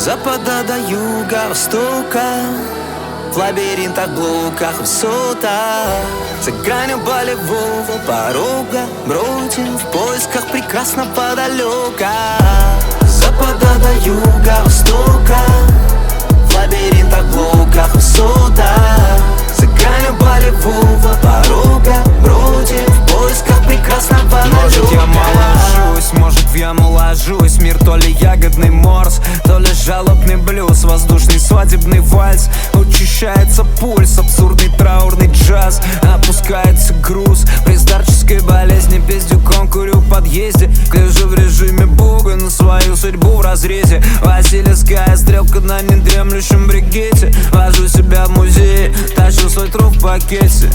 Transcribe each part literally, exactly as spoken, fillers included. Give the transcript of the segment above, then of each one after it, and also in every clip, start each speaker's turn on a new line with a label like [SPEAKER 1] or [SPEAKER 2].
[SPEAKER 1] запада до юга, востока, в лабиринтах, блоках, высотах, за гранью болевого порога бродим в поисках прекрасного далека. Запада до юга, востока, в лабиринтах, блоках, высотах, за гранью болевого порога бродим в поисках прекрасного далека.
[SPEAKER 2] Может, я моложусь, может, в яму ложусь. Мир то ли ягодный морс, то ли жалобный блюз, воздушный свадебный вальс. Учащается пульс, абсурдный траурный джаз. Опускается груз при старческой болезни. Пиздюком курю в подъезде, гляжу в режиме бога на свою судьбу в разрезе. Васильевская стрелка на недремлющем бригете. Вожу себя в музей, тащу свой труп в пакете.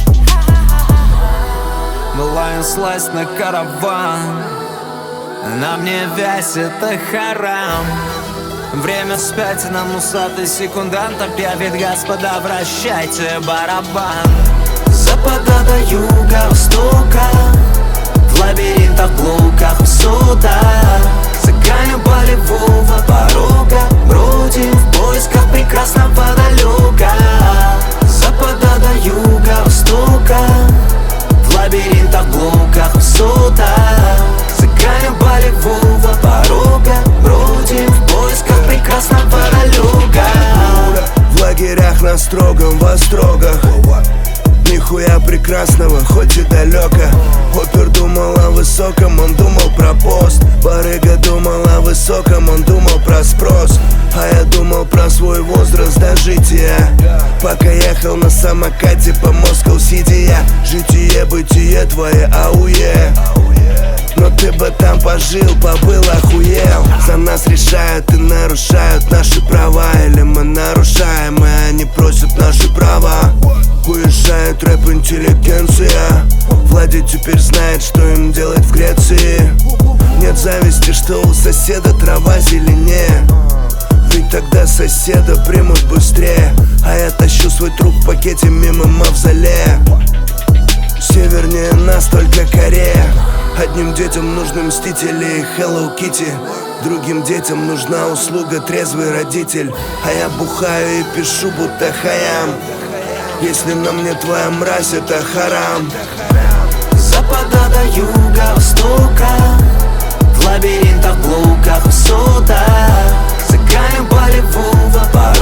[SPEAKER 2] Лайн слазь на караван, на мне вязь, это харам. Время вспять, нам усатый секундант объявит: господа, вращайте барабан.
[SPEAKER 1] Запада до юга, востока, в лабиринтах, блоках, высотах, за гранью болевого порога бродим в поисках прекрасного далека. Запада до юга, востока, в лабиринтах, блоках, высотах, за гранью болевого порога бродим в поисках прекрасного далека.
[SPEAKER 3] В лагерях на строгом вострогах нихуя прекрасного, хоть и далеко. Опер думал о высоком, он думал про пост. Барыга думал о высоком, он думал про спрос. А я думал про свой возраст дожития, пока ехал на самокате по Москва-Сити. Я житие, бытие твое, ауе. Но ты бы там пожил, побыл, охуел. За нас решают и нарушают наши права. Или мы нарушаем, и они просят наши права. Уезжает рэп-интеллигенция. Влади теперь знает, что им делать в Греции. Нет зависти, что у соседа трава зеленее, ведь тогда соседа примут быстрее. А я тащу свой труп в пакете мимо мавзолея. Севернее нас только Корея. Одним детям нужны мстители и Hello Kitty, другим детям нужна услуга трезвый родитель. А я бухаю и пишу, будто хаям. Если на мне твоя мразь, это харам.
[SPEAKER 1] Запада до юга, востока, в лабиринтах, блоках, высотах, за гранью болевого порога